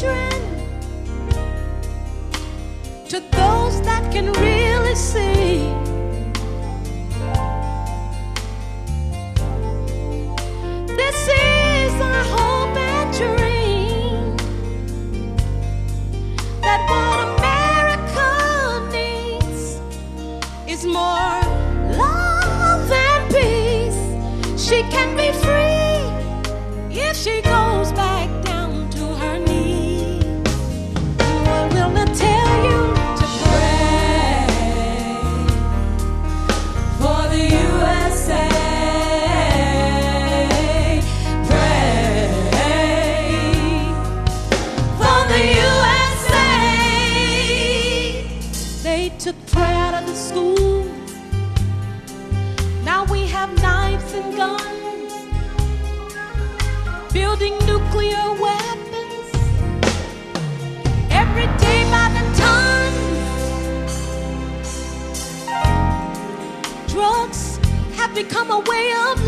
children, to those that can really see. This is our hope and dream, that what America needs is more love and peace. She can be free if she goes back down to her knees. What will I tell you? To pray for the USA. Took prayer out of the school. Now we have knives and guns, building nuclear weapons every day by the ton. Drugs have become a way of